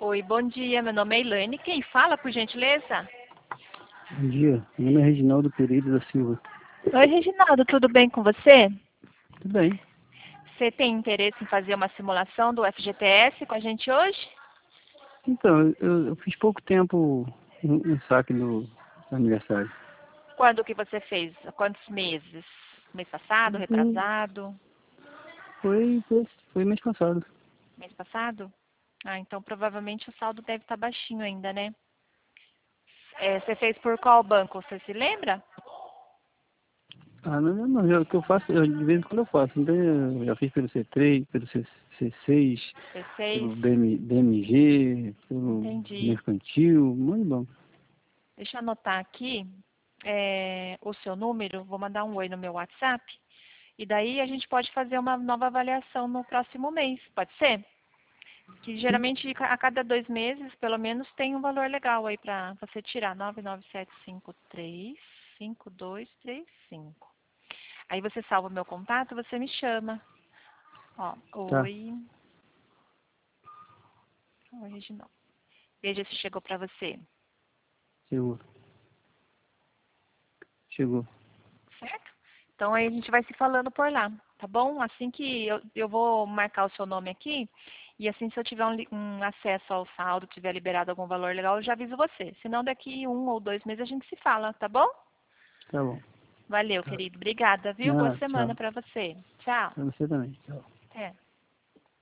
Oi, bom dia. Meu nome é Elaine. Quem fala, por gentileza? Bom dia, meu nome é Reginaldo Pereira da Silva. Oi, Reginaldo, tudo bem com você? Tudo bem? Você tem interesse em fazer uma simulação do FGTS com a gente hoje? Então, eu fiz pouco tempo um saque do aniversário. Quando que você fez? Há quantos meses? Mês passado, Foi, retrasado? foi mês passado. Mês passado? Ah, então provavelmente o saldo deve estar baixinho ainda, né? Você fez por qual banco? Você se lembra? Ah, não, o que eu faço, de vez em quando eu faço. Então, eu já fiz pelo C3, pelo C6, C6? pelo BMG, pelo Entendi. Mercantil, um monte de banco. Deixa eu anotar aqui o seu número. Vou mandar um oi no meu WhatsApp. E daí a gente pode fazer uma nova avaliação no próximo mês. Pode ser? Que Sim, geralmente a cada 2 meses, pelo menos, tem um valor legal aí para você tirar. 997535235. Aí você salva o meu contato, você me chama. Ó, tá, oi. Oi, Reginaldo. Veja se chegou para você. chegou, chegou. Certo? Então aí a gente vai se falando por lá, tá bom? Assim que eu vou marcar o seu nome aqui, e assim se eu tiver um acesso ao saldo, tiver liberado algum valor legal, eu já aviso você. Senão daqui 1 ou 2 meses a gente se fala, tá bom? Tá bom. Valeu, Tá. querido. Obrigada, viu? Boa Não, semana tchau. para você. Tchau. Pra você também. Tchau. Até.